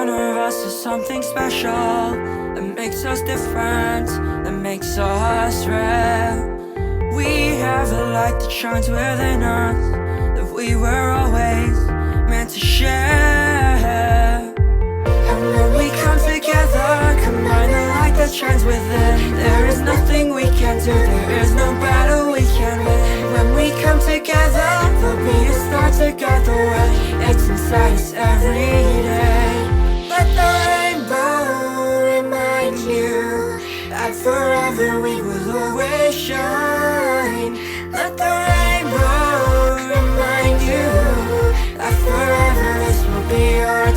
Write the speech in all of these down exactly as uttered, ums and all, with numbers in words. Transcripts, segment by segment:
one of us is something special that makes us different, that makes us rare. We have a light that shines within us, that we were always meant to share. And when we come together, combine the light that shines within, there is nothing we can't do, there is no battle we can win. When we come together, there'll be a star to guide the way. It's inside us every day. Let the rainbow remind you that forever we will always shine. Let the rainbow remind you that forever this will be our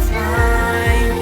time.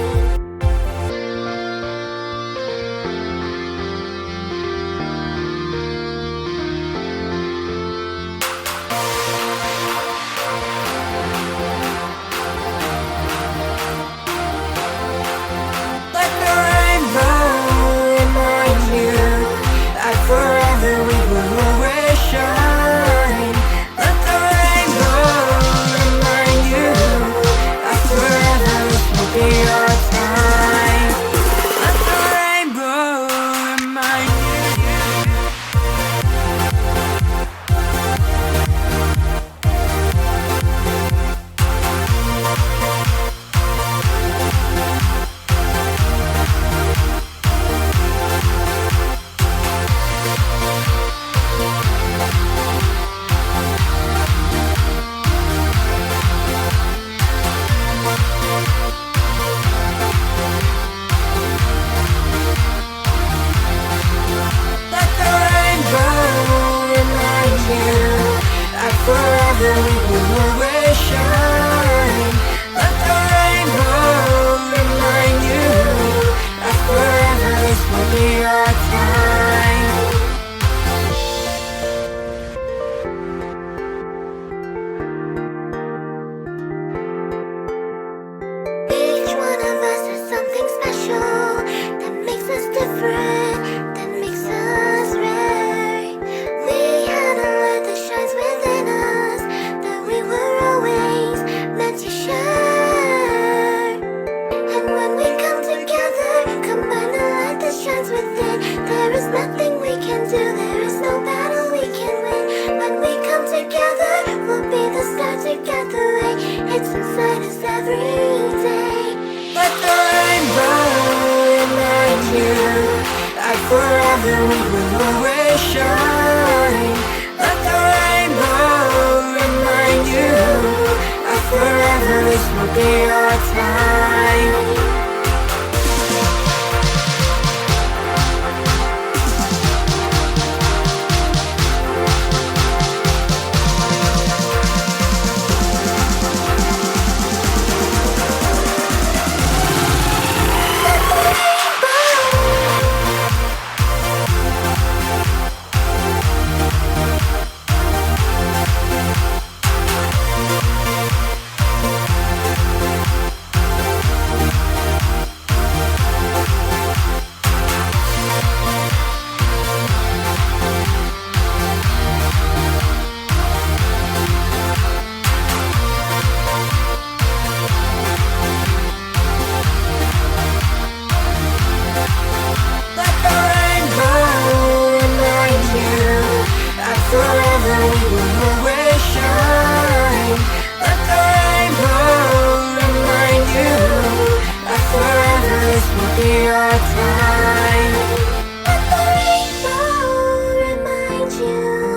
Let the rainbow remind you